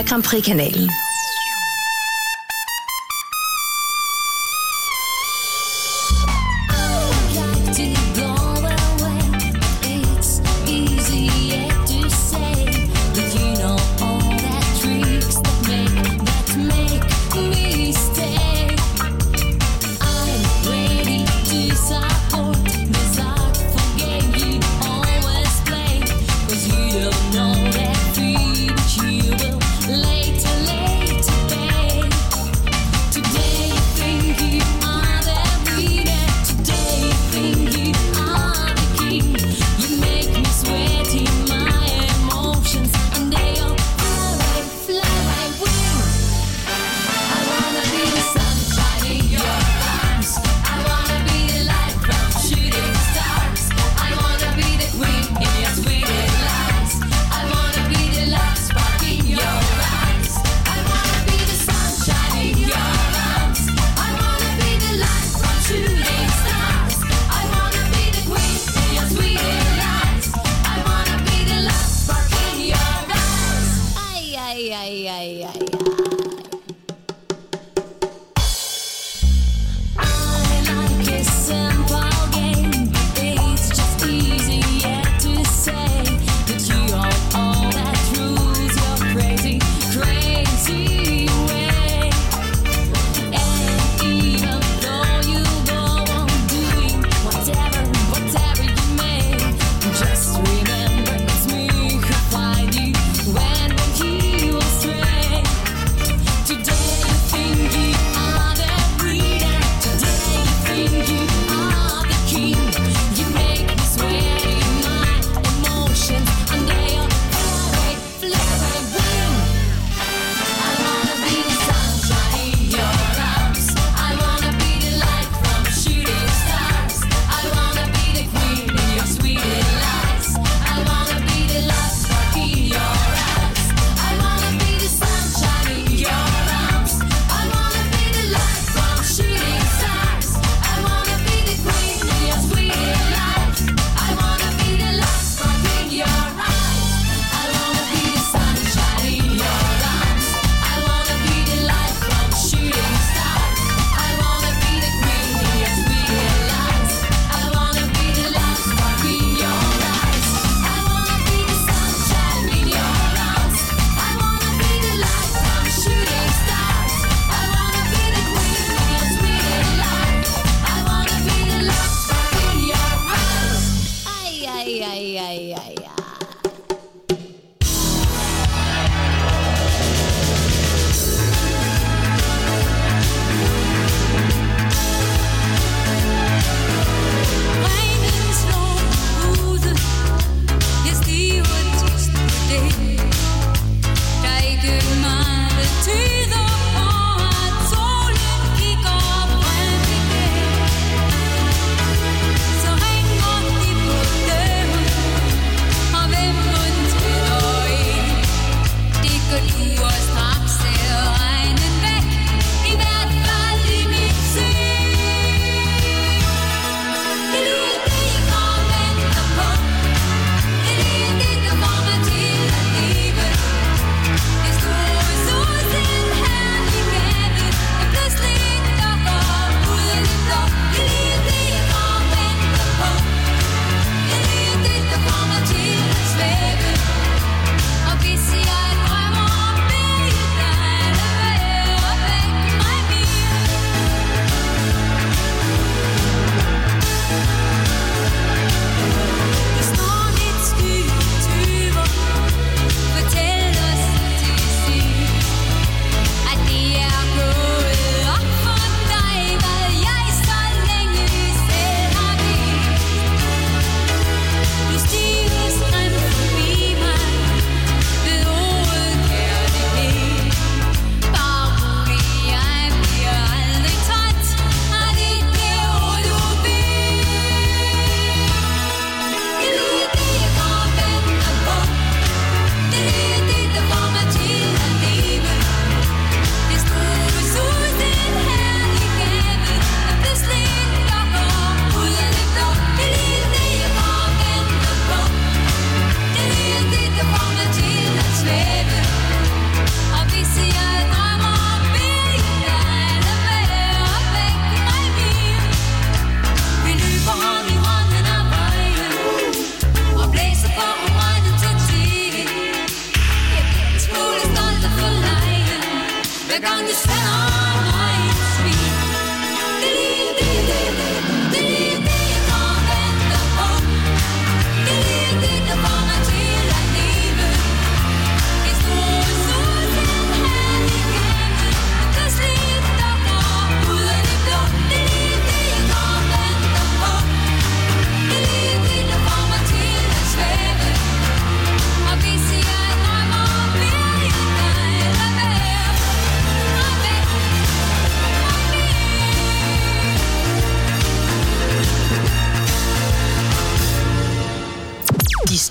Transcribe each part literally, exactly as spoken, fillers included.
af Grand Prix-kanalen. Know that free, but you will later, later.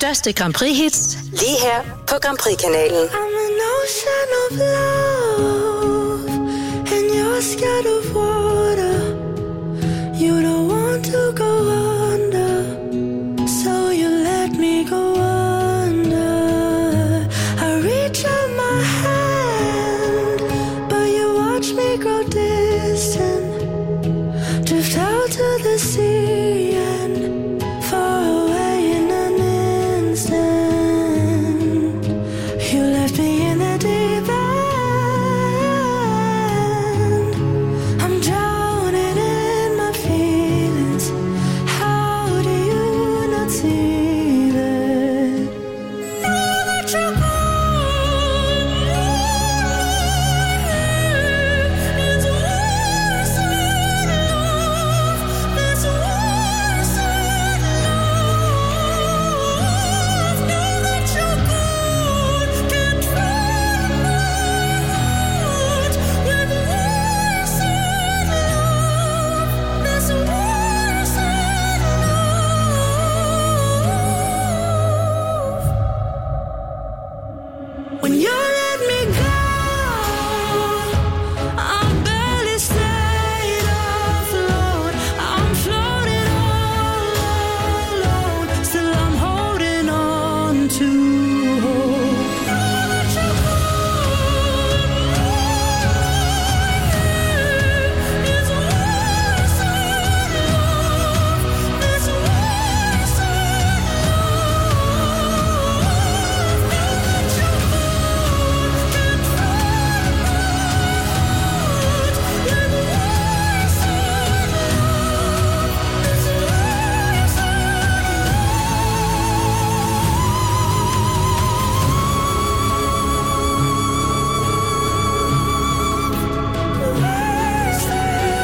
største Grand Prix-hits lige her på Grand Prix-kanalen. I'm an ocean of love and you're scared of water. You don't want to go under, so you let me go under. I reach out my hand, but you watch me grow distant. Drift out to the sea and far away in an instant. You left me in the deep end. I'm drowning in my feelings. How do you not see that? Now that you're gone, it's worse than love. It's worse than love. Now that you're gone, can't find my heart with worse than love. It's worse than love. When you let me go, I barely stayed afloat. I'm floating all alone. Still I'm holding on to hope. Now that you're gone, it's worse than love. It's worse than love. Now that you're gone, can't find my heart with worse than love. It's worse than worse than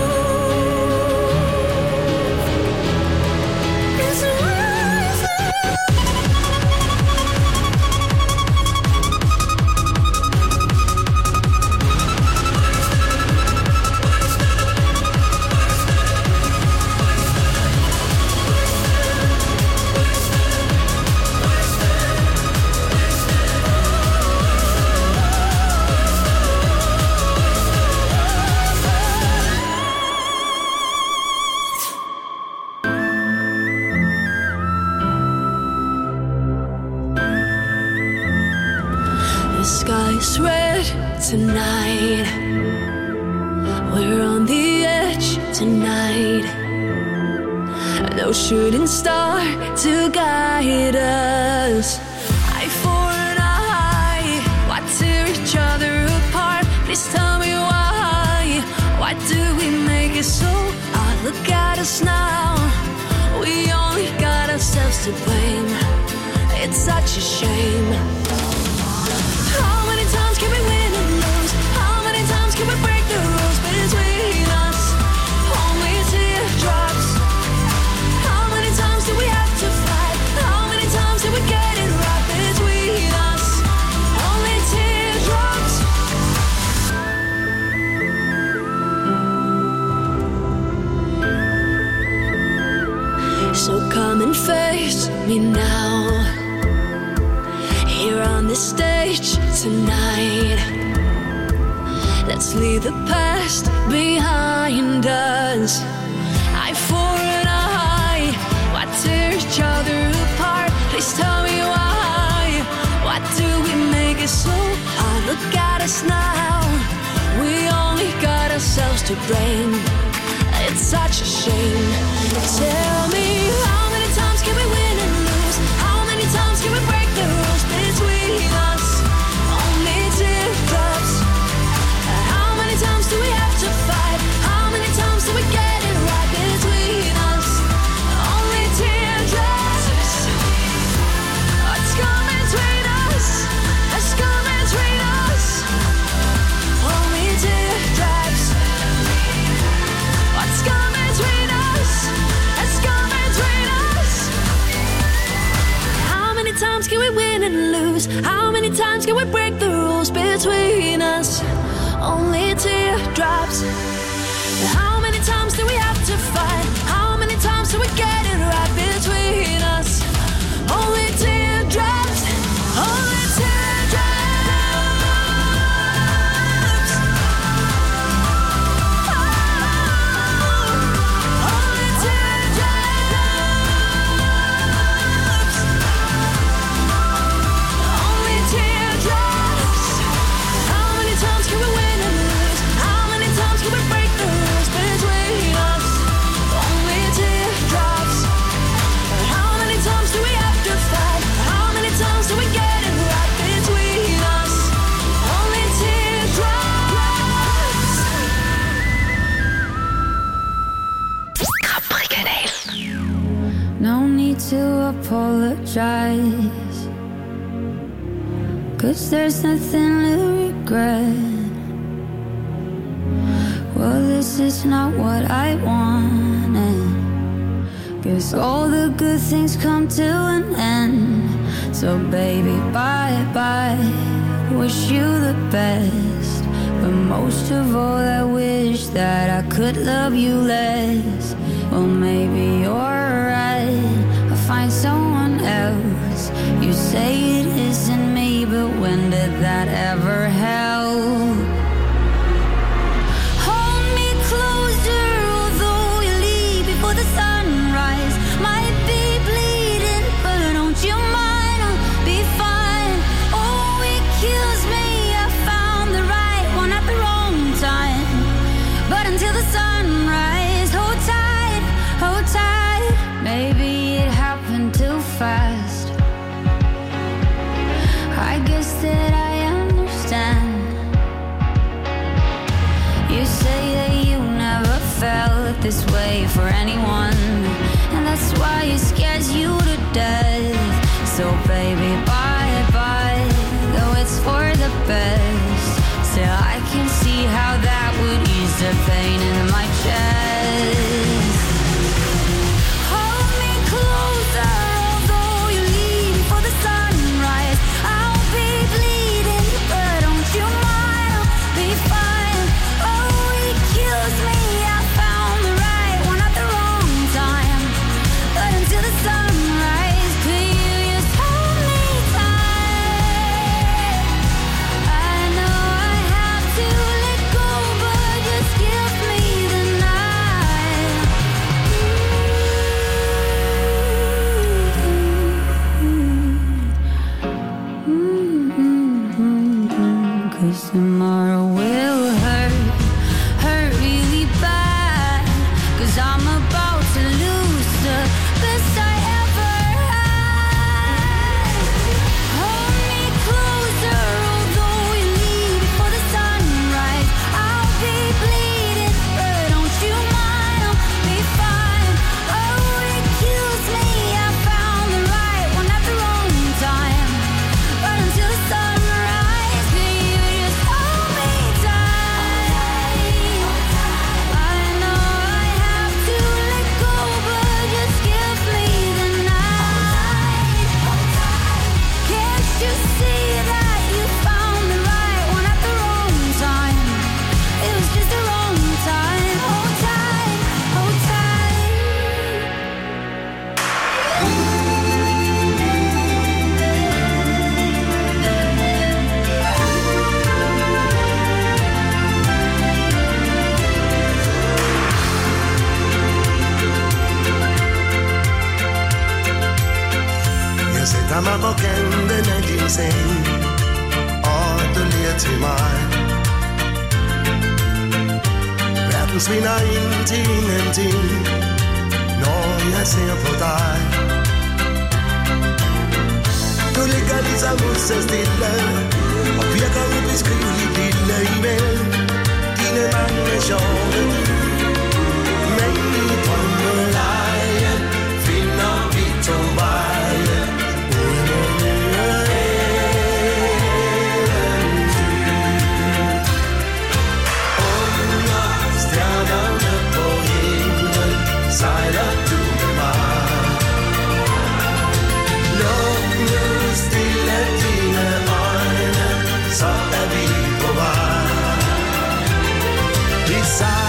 love. It's worse than The sky's red tonight. We're on the edge tonight. No shooting star to guide us. Eye for an eye. Why tear each other apart? Please tell me why. Why do we make it so hard? Look at us now. We only got ourselves to blame. It's such a shame. How many times can we win and lose? How many times can we break the rules between us? Only teardrops. How many times do we have to fight? How many times do we get it right between us? Only teardrops. So come and face me now. Here on this stage tonight. Let's leave the past behind us. Eye for an eye. Why tear each other apart? Please tell me why. Why do we make it so hard? Look at us now. We only got ourselves to blame. It's such a shame. Tell me, how many times can we win and lose? How many times can we break the rules between us? Only teardrops. How many times do we have to fight? How many times do we get it right between us? Only teardrops. What's come between us? What's come between us? Only teardrops. What's come between us? What's come between us? How many times can we win and lose? How many times can we break the rules between us? Only teardrops. How many times do we have to fight? How many times do we get it right between us? Only need to apologize, 'cause there's nothing to regret. Well, this is not what I wanted. Guess all the good things come to an end. So baby, bye-bye, wish you the best. But most of all, I wish that I could love you less. Well, maybe you're right, I'll find someone else. You say it isn't me, but when did that ever help? Hold me closer, although you leave before the sunrise. Might be bleeding, but don't you mind, I'll be fine. Oh, it kills me, I found the right one at the wrong time. But until the sunrise, hold tight, hold tight. Maybe it happened too fast. I guess that I understand. You say that you never felt this way for anyone, and that's why it scares you to death. So baby, bye-bye, though it's for the best. Still, I can see how that would ease the pain in my chest. Hold me closer, although you leave before the sunrise. I'll be bleeding, but don't you mind, I'll be fine. Oh, it kills me, I found the right one at the wrong time. But until the sunrise, could you just hold me tight? I know I have to let go, but just give me the night. Mm-hmm. 'Cause tomorrow will hurt, hurt really bad. 'Cause I'm about to lose the best I ever had. Hold me closer, although you leave before the sunrise. I'll be bleeding, but don't you mind, I'll be fine. Oh, it kills me, I found the right one at the wrong time. But until the sunrise, could you just hold me tight? I know I have to let go, but just give me the night. Can't you see that you found the right one at the wrong time? It was just the wrong time. Hold tight, hold tight. Jeg sætter mig på kanten af din seng, og du ler til mig. Verden svinder ind til ingenting, når jeg ser på dig. Du ligger ligesom så stille, og virker ubeskriveligt lille imellem dine mange sjove. Men i drømmeleje finder vi to veje. Sejler du med mig. Luk nu stille dine øjne, så er vi på vej. Vi sejler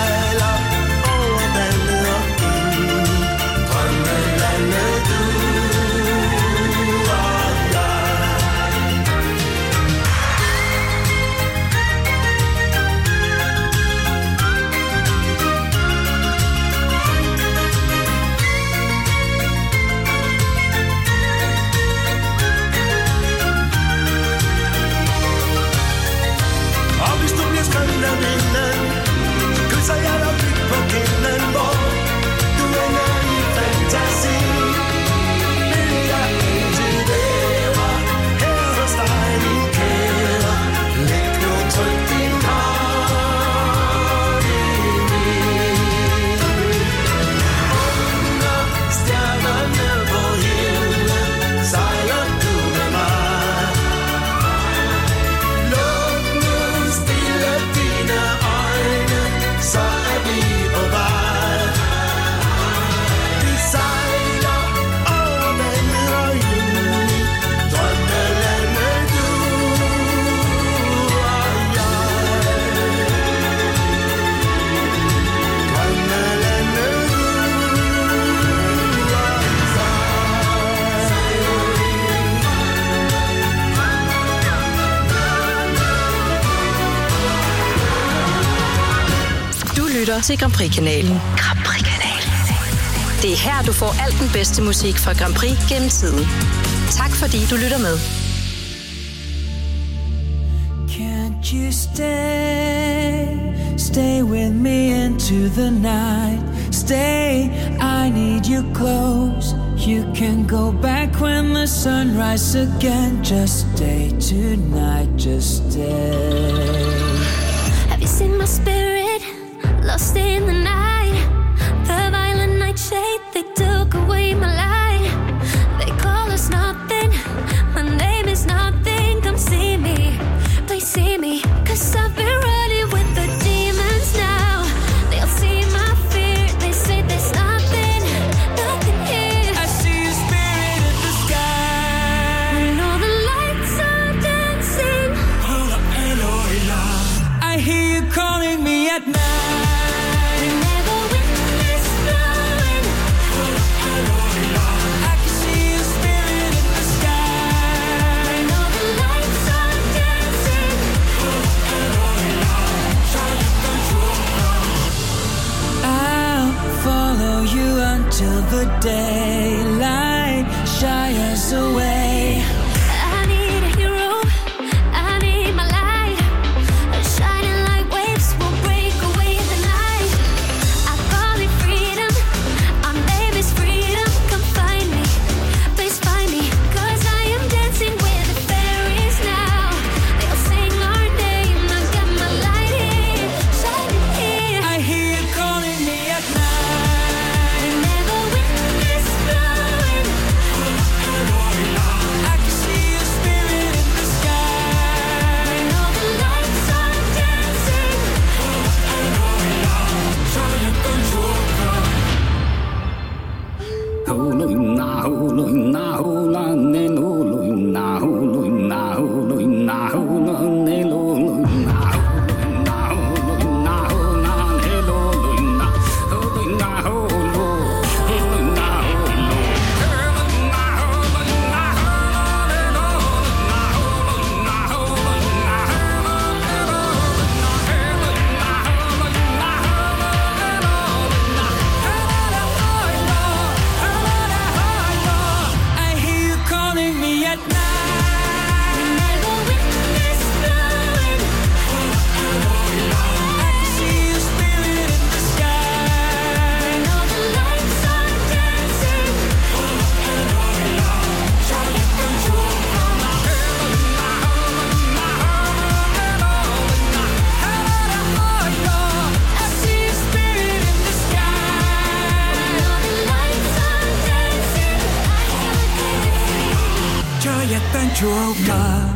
lytter til Grand Prix-kanalen. Grand Prix-kanalen. Det er her, du får alt den bedste musik fra Grand Prix gennem tiden. Tak fordi du lytter med. Can't you stay, stay with me into the night. Stay, I need you close. You can go back when the sun rises again. Just stay tonight, just stay. Have you seen my spirit lost in the night? The violent nightshade, they took away my light. They call us nothing, my name is nothing. Come see me, please see me, 'cause I've been running with the demons now. They'll see my fear, they say there's nothing, nothing here. I see your spirit in the sky. When all the lights are dancing, I hear you calling me at night. whenever wind is blowing, I can see your spirit in the sky. when all the lights are dancing, I'll follow you until the daylight shies away. I need a hero, I need my light. Shining like waves will break away the night. I call it freedom, our name is freedom. Come find me, please find me, 'cause I am dancing with the fairies now. They'll sing our name, I got my light here, shining here. I hear you calling me at night. Whenever wind is blowing, I can see your spirit in the sky. when all the lights are dancing, I hear you calling me at night. whenever wind is blowing, I can see your spirit in the sky. when all the lights are dancing, I see your spirit in the sky. when all the lights are dancing, 저였던 조커.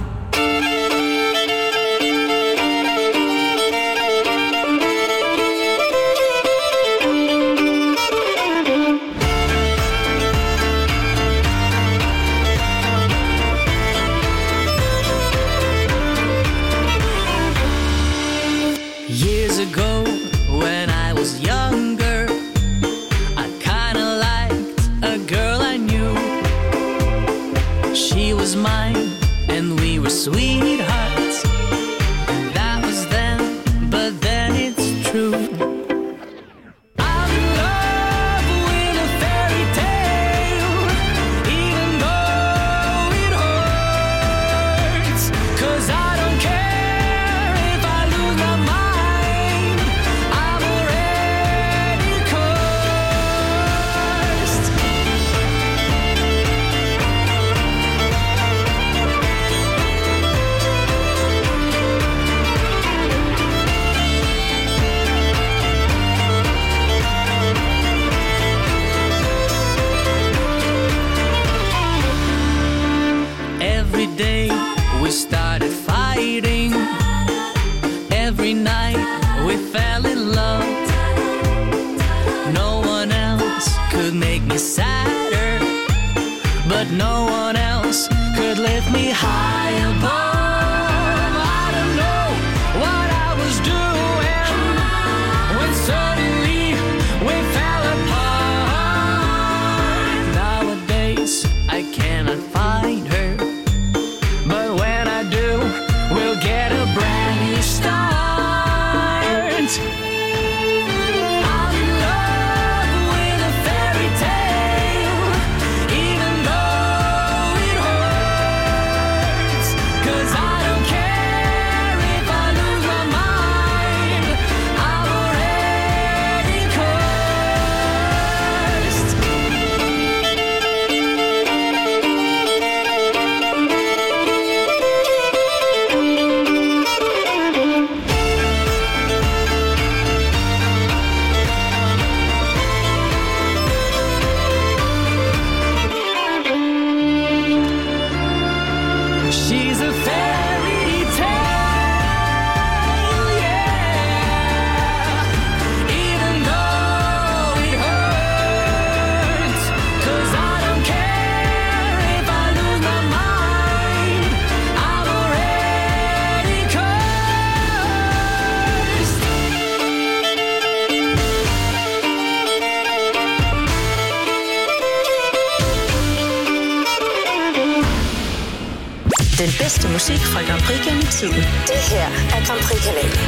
Years ago, when I was younger, I kinda liked a girl I knew. She was mine, and we were sweethearts. That was then, but then it's true. I'm in love with a fairy tale, even though it hurts. 'Cause I don't care if I lose my mind, I'm already cursed. Every day we started fighting. Every night we fell in love. No one else could make me sadder, but no one else could lift me high above. I don't know what I was doing when suddenly we fell apart. Nowadays I cannot find her, but when I do, we'll get a brand new start. Den bedste musik fra Grand Prix gennem tiden. Det her er Grand Prix-kanalen.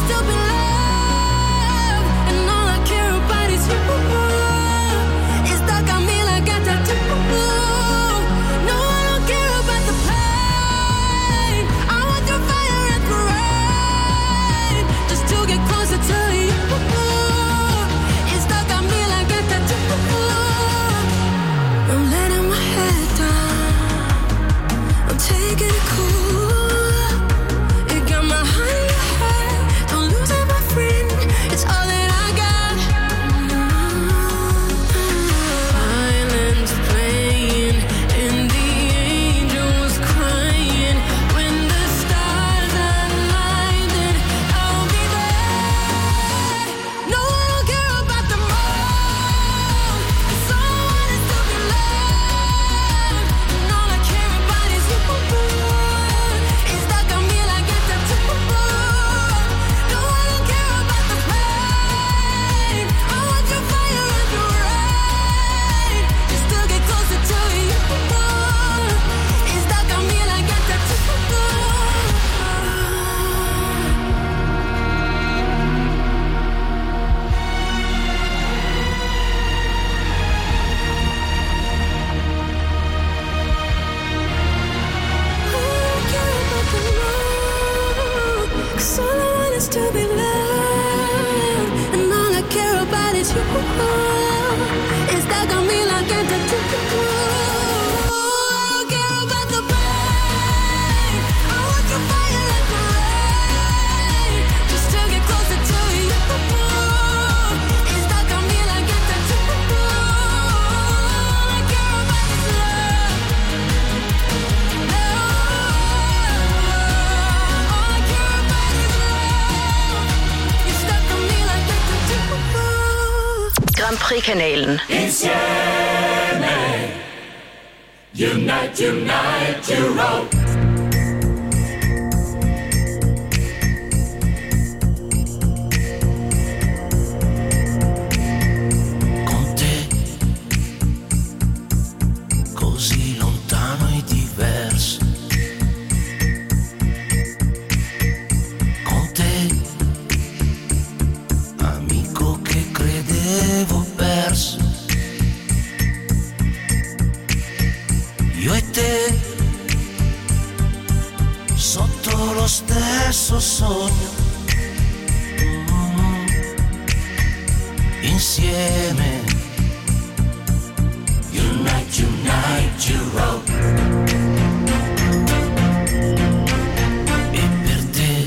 Is like it to do. I don't care about the pain. I want to fire like the rain, just to get closer to you. It's stuck on me like it to do. All I care about is love. All I care about is love. It's stuck on me like it to do. Grand Prix-kanalen. Insieme, unite, unite, Europe. Con te, così lontano e diverso. Con te, amico che credevo perso. Io e te, sotto lo stesso sogno, mm, insieme. Unite, unite, Europe. E per te,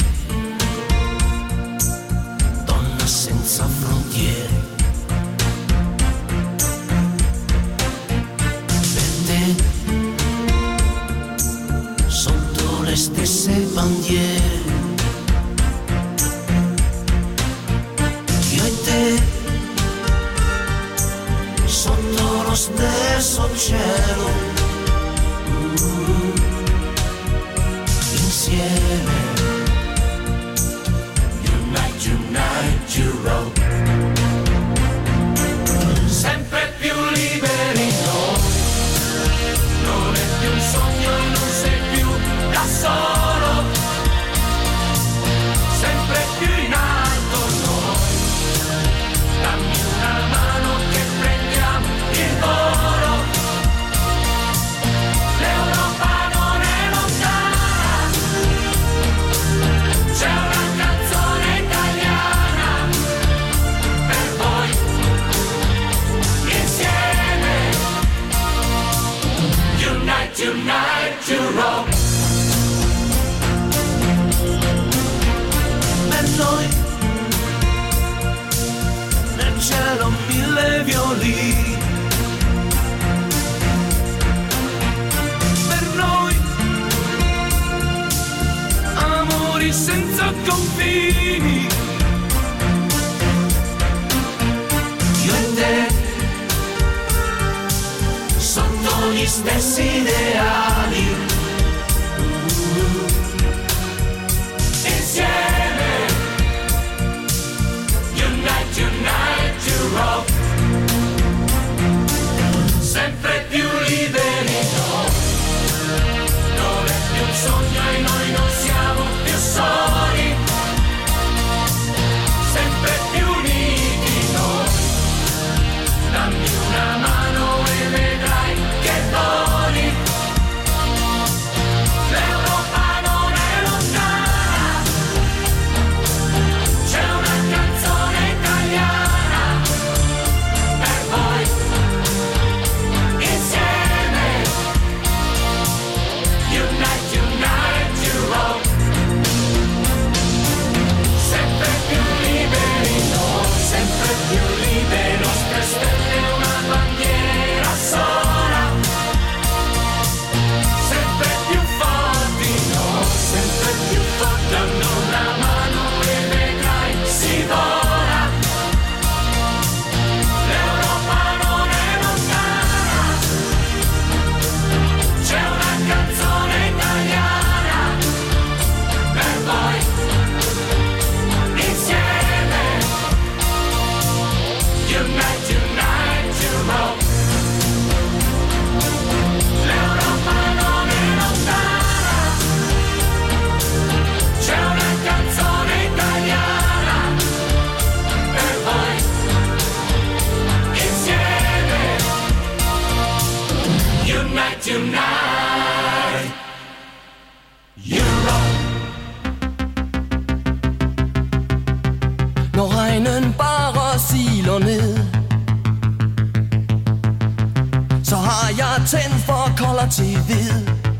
donna senza frontiere. Per te, sotto le stesse bandiere. Io e te, sotto lo stesso cielo, mm, insieme. Unite, unite, Europe. Sempre più liberi noi, non è più un sogno e non sei più da solo, sempre più in alto noi, dammi una mano che prendiamo il volo, l'Europa non è lontana, c'è una canzone italiana per voi, insieme, unite, unite, Europe. Per noi, nel cielo mille violini. Per noi, amori senza confini. Io e te, sotto gli stessi ideali. Insieme, unite, unite, Europe. Sempre più liberi noi, non è più un sogno e noi non siamo più soli, sempre più uniti noi, dammi una mano e vedrai che voli, til hvid.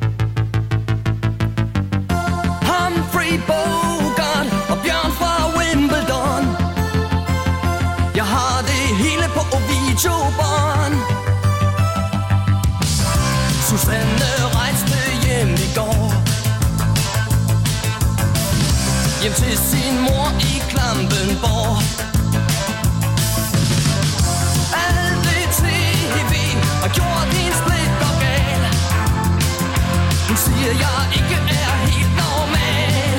Humphrey Bogart og Bjørn fra Wimbledon. Jeg har det hele på videobånd. Susanne rejste hjem i går, hjem til sin mor i Klampenborg. Alt det tv har gjort hendes blik og gal. Hun siger, jeg ikke er helt normal.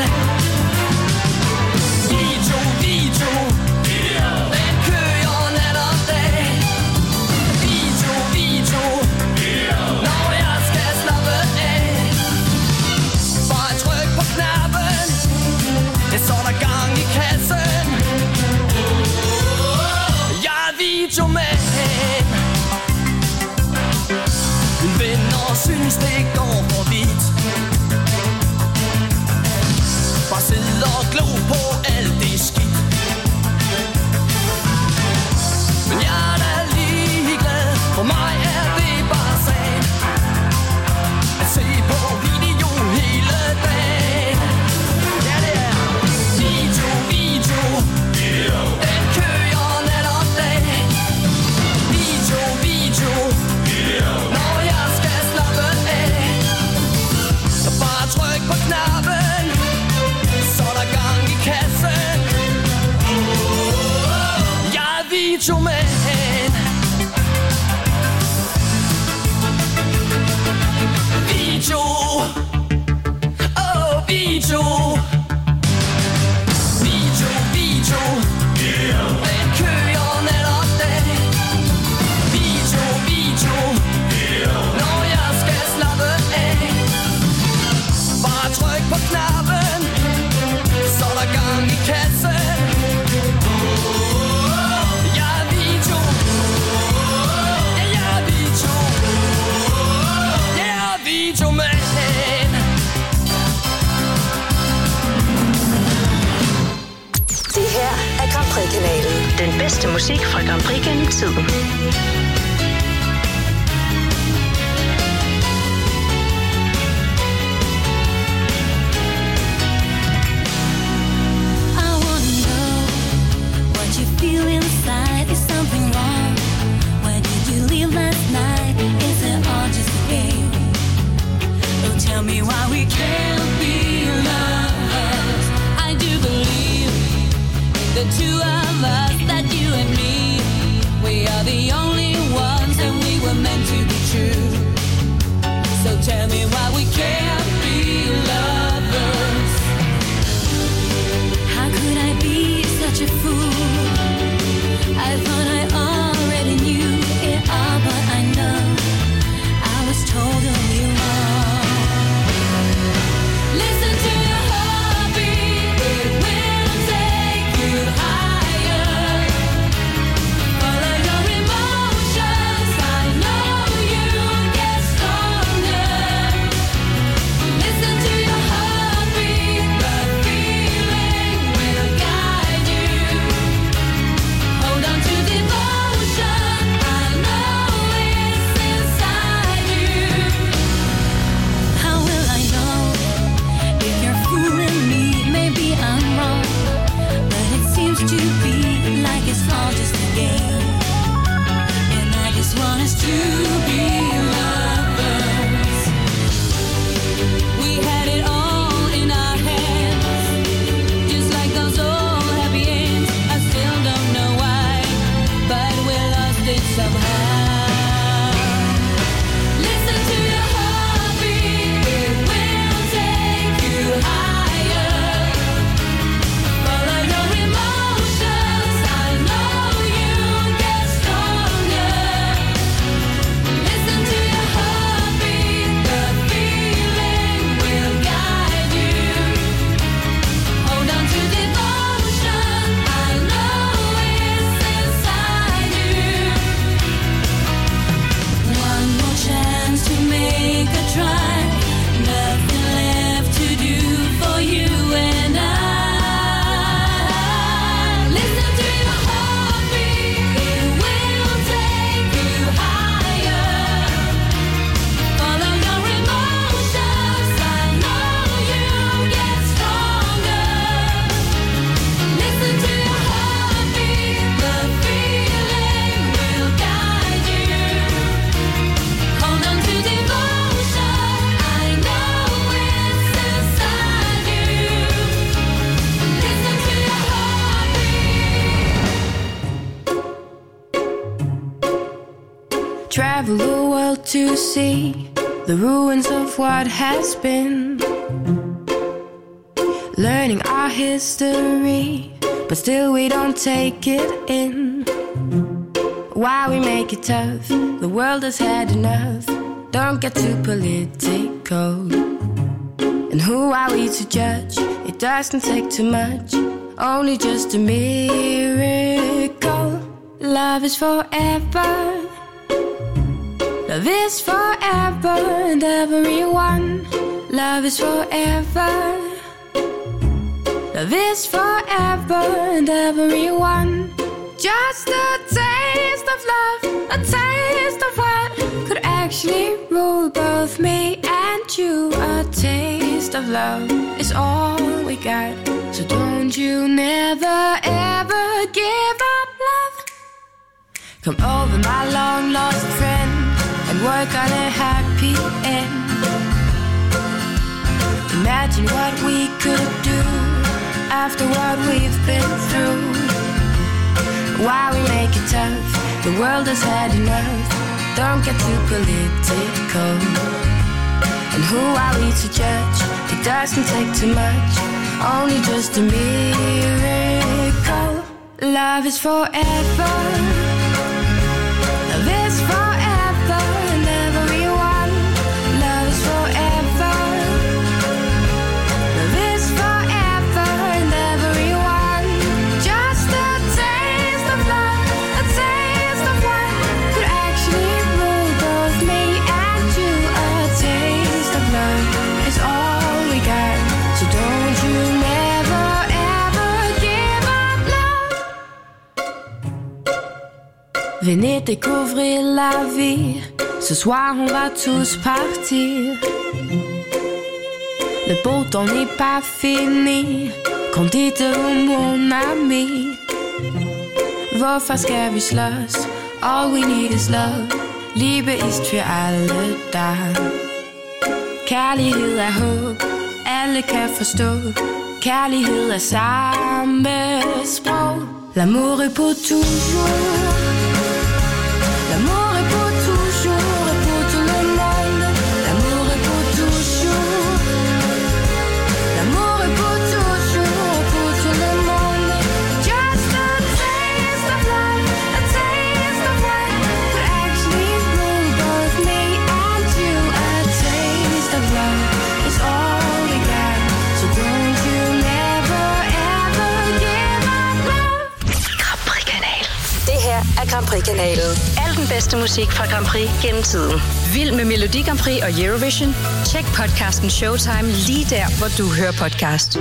Video, video, den kører nat og dag. Video, video, når jeg skal slappe af. Bare tryk på knappen, så er der gang i kassen. Jeg er videomand. Mine venner synes det går for vidt. Bare sidde og glo på alt det skidt. Men jeg er da ligeglad, for mig er det bare sand at se på video hele dagen. Ja, det er video, video, den kører nat og dag. Video, video, når jeg skal slappe af. Så bare tryk på knappen, så er der gang i kassen. Jeg er videomand. Video, oh video. Video, video, den kører nat og dag. Video, video, når jeg skal slappe af. Bare tryk på knappen, så er der gang i kassen. Jeg er video, ja, jeg er video, jeg er videomand. Det her er Grand Prix-kanalen. Den bedste musik fra Grand Prix gennem tiden. I wanna know what you feel inside. Is something wrong? Where did you leave last night? Is it all just a game? Don't tell me why we can't be lovers. I do believe in the two of us, that you and me, we are the only travel the world to see the ruins of what has been, learning our history, but still we don't take it in. Why we make it tough? The world has had enough. Don't get too political. And who are we to judge? It doesn't take too much, only just a miracle. Love is forever. Love is forever and everyone. Love is forever. Love is forever and everyone. Just a taste of love, a taste of what could actually rule both me and you. A taste of love is all we got, so don't you never ever give up love. Come over, my long lost friend, and work on a happy end. Imagine what we could do after what we've been through. Why we make it tough? The world has had enough. Don't get too political. And who are we to judge? It doesn't take too much, only just a miracle. Love is forever. Love is forever and everyone. Love is forever. Love is forever and everyone. Just a taste of love, a taste of what could actually rule both me and you. A taste of love is all we got, so don't you never ever give up love. Venez découvrir la vie. Ce soir on va tous partir. Le beau temps n'est pas fini. Kom dit mon ami. Hvorfor skal vi slås? All we need is love. Liebe ist für alle da. Kærlighed er håb, alle kan forstå. Kærlighed er samme sprog. L'amour est pour toujours. L'amour est pour toujours et pour tout le monde. L'amour est pour toujours. L'amour est pour toujours et pour tout le monde. Just a taste of love, a taste of what could actually rule both me and you. A taste of love is all we got, so don't you never ever give up love. Grand Prix-kanal. Det her er Grand Prix-kanalen. Al den bedste musik fra Grand Prix gennem tiden. Vild med Melodi Grand Prix og Eurovision? Tjek podcasten Showtime lige der, hvor du hører podcast.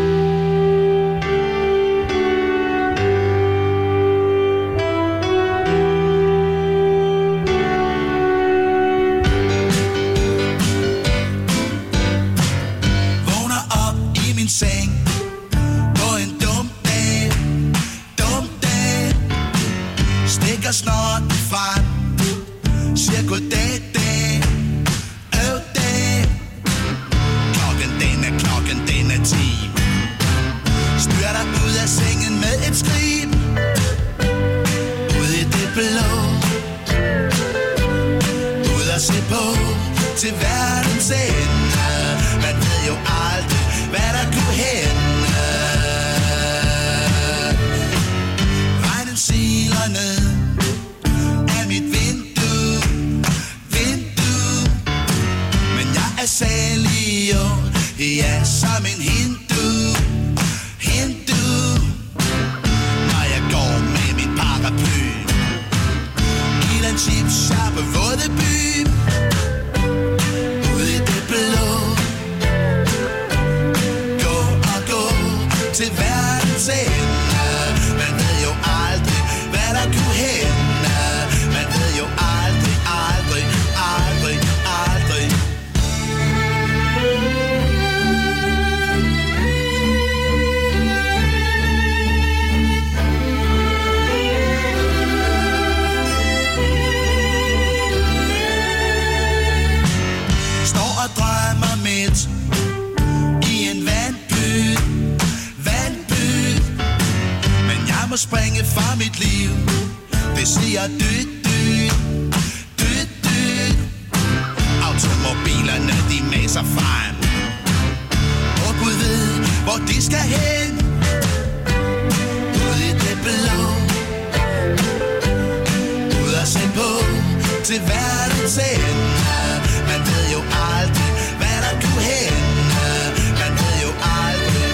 Vågner op i min seng på en dum dag, dum dag. Stikker snart frem, siger goddag, dag, øv dag. Klokken den er, klokken den er ti. Styrter ud af sengen med et skrig. Ud i det blå. Ud at se på til verdens ende. Man ved jo aldrig, hvad der kunne hende. Regnen siler ned af mit vindue, vindue. Men jeg er særlig jo, ja, som en hindu, hindu. Når jeg går med min paraply i den chipshoppe våde by. Ud i det blå. Gå og gå til verdens ende. Man ved jo aldrig, hvad der kunne hende. Man ved jo aldrig, aldrig, aldrig, aldrig. Står og drømmer midt i en vandpyt, vandpyt. Men jeg må springe fra mit liv. Det siger dyt, dyt, dyt, til verdens ende. Man ved jo aldrig, hvad der kunne hænde. Man ved jo aldrig.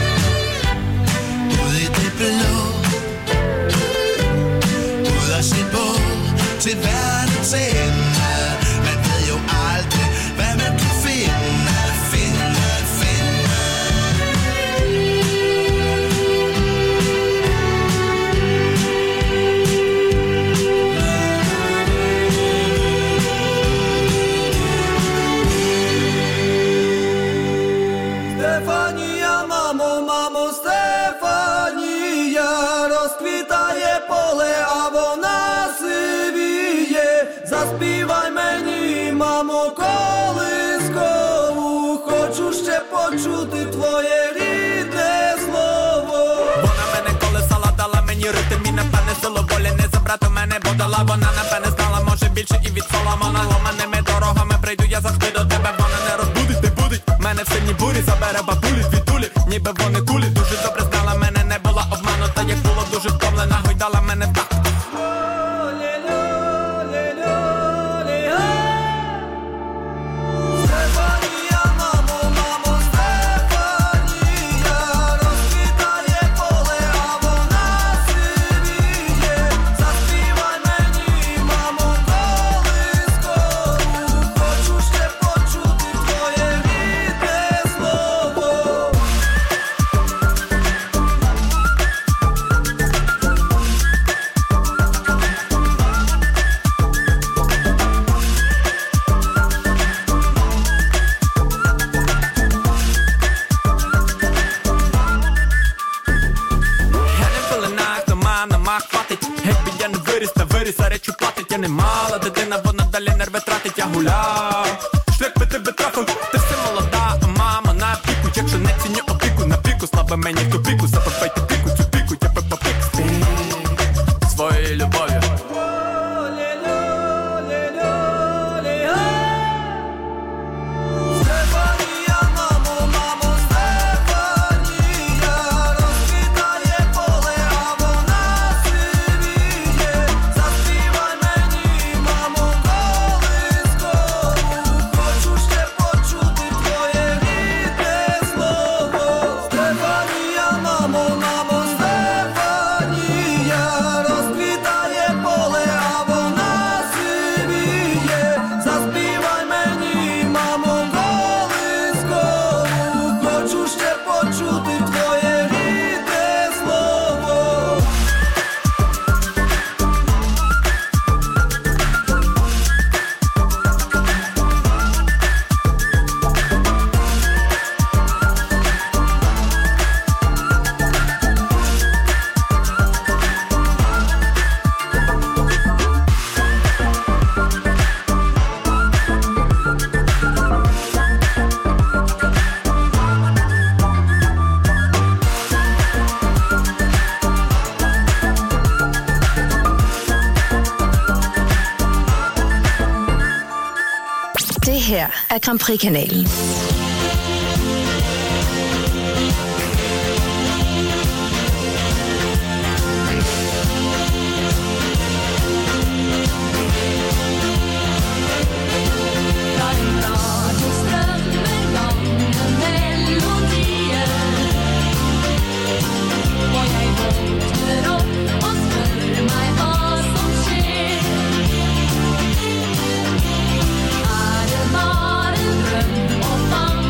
Ud i det blå, ud og se på til verdens ende. Man ved jo aldrig, hvad man kan finde, finde, finde. Стефанія, мамо, мамо, Стефанія, розквітає поле, а вона сивіє. Заспівай мені, мамо, колискову, хочу ще почути твоє рідне слово. Вона мене колесала, дала мені ритм і напевне силу волі не забрати мене, бо дала вона напевне знала, може більше і від Соломона. Ломаними дорогами прийду я завжди до тебе, вона не розбудить, не будить мене в сильній бурі, забере бабулі, звідтулі, ніби вони кулі. Дуже добре знала мене, не була обманута, як було дуже втомлена, гойдала мене в такт. Я не мала дитина, вона далі нерви тратить, я гуляв. Шлях би тебе трафив, ти все молода, а мама на піку. Якщо не ціню опіку, на піку, слава мені в тупіку. Забивайте піку, цю піку, я пепа пік стій своєю любов'ю. her er Grand Prix-kanalen. Are det bare en drøm å fange?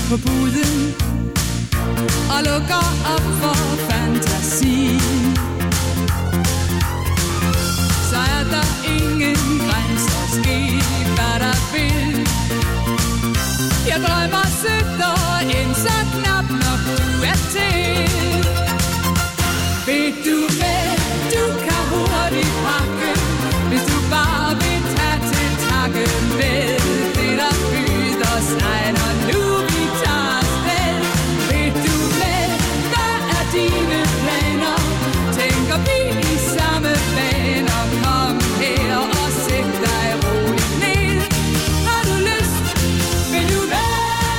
på puden og lukker op for fantasi. Så er der ingen grænser, ske hvad der vil. Jeg drømmer sødt og ind, så knap nok du er til. Ved du hvad, du kan hurtigt pakke, hvis du bare vil tage til takke med det der byder sig, når nu vi tager afsted. Ved du hvad, hvad er dine planer? Tænker vi i samme baner? Kom her og sæt dig roligt ned. Har du lyst, vil du hvad?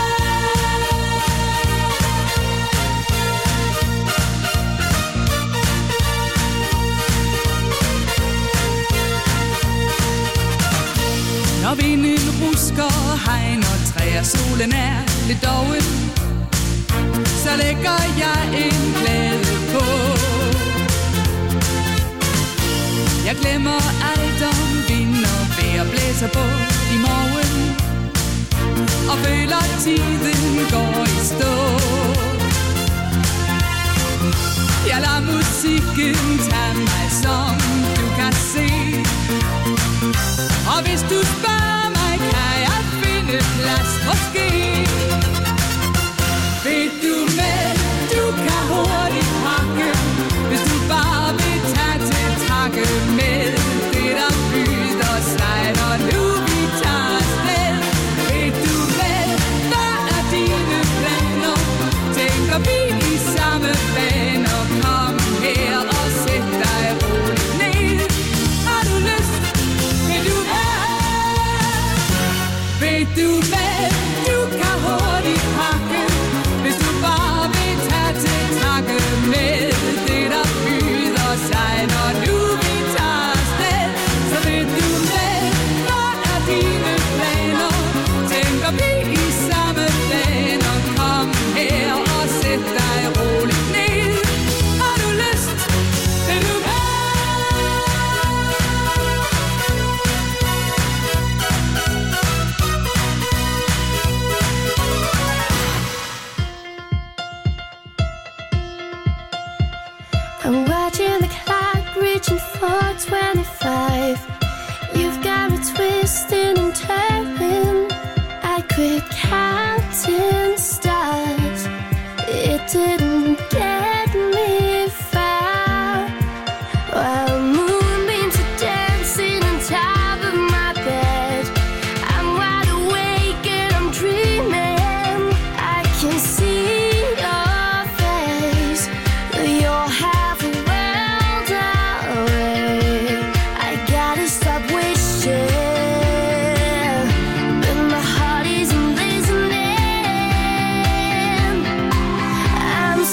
Når vinden rusker, hegner træer, solen er lidt doven, så lægger jeg en glæde på. Jeg glemmer alt om vind og vejr, blæser på i morgen, og føler tiden går i stå. Jeg lader musikken tage mig, som du kan se. Og hvis du spørger mig, kan jeg finde plads måske. Ved du hvad, du kan hurtigt pakke, hvis du bare vil tage til takke med det der byder sig, når nu vi tager afsted. Ved du hvad, hvad er dine planer? Tænker vi i samme baner? Kom her og sæt dig roligt ned. Har du lyst? Vil du hvad? Ved du hvad, du kan hurtigt pakke, hvis du bare vil tage til takke med det der byder sig, når nu vi tager afsted. Så ved du hvad, hvad er dine planer? Tænker vi i samme baner? Kom her og sæt dig roligt ned. Har du lyst? Vil du hvad? I'm watching the clock reaching for twenty-five. You've got me twisting and turning. I quit counting stars. It didn't get me far. While moonbeams are dancing on top of my bed, I'm wide awake and I'm dreaming. I can see your face, but you're half a world away. I gotta stop wishing, but my heart isn't listening. I'm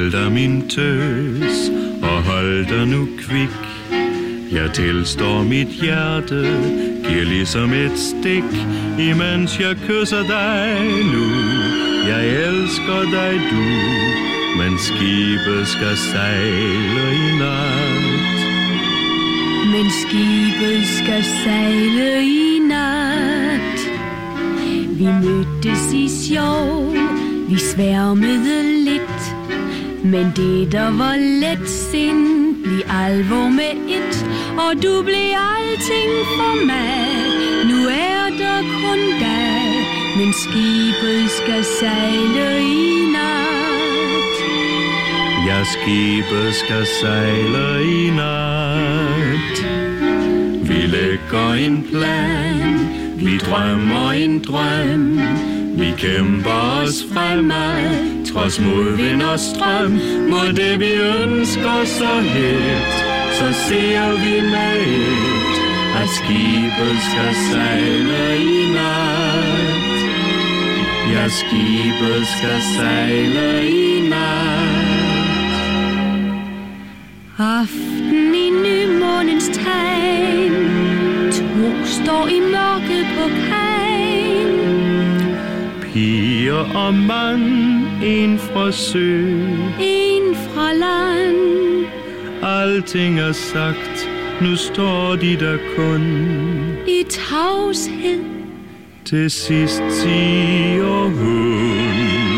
Hold dig min tøs, og hold dig nu kvik. Jeg tilstår mit hjerte, giver ligesom et stik, imens jeg kysser dig nu. Jeg elsker dig du, men skibet skal sejle i nat. Men skibet skal sejle i nat. Vi mødtes i sjov, vi sværmede lidt, men det der var let sind, blev alvor med et, og du blev alting for mig. Nu er der kun dig, men skibet skal sejle i nat. Ja, skibet skal sejle i nat. Vi lægger en plan, vi drømmer en drøm. Vi kæmper os fremad, trods modvind og strøm. Mod det vi ønsker så helt, så ser vi med et, at skibet skal sejle i nat. Ja, skibet skal sejle i nat. Aften i nymånens tegn, to står i mørket på kajen. Piger og mand, en fra sø, en fra land. Alting er sagt, nu står de der kun i tavshed. Til sidst siger hun: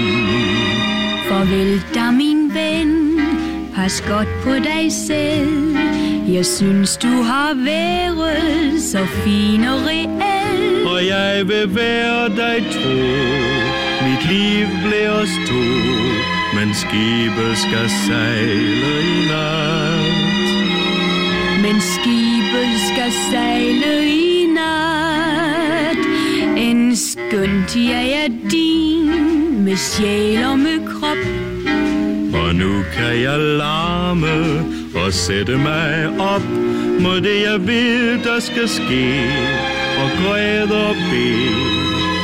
farvel da min ven, pas godt på dig selv. Jeg synes du har været så fin og reel, og jeg vil være dig tro. Mit liv bliver os to, men skibet skal sejle i nat. Men skibet skal sejle i nat. En skønt jeg er din, med sjæl og med krop. Og nu kan jeg larme og sætte mig op mod det jeg ved der skal ske, og græde og bede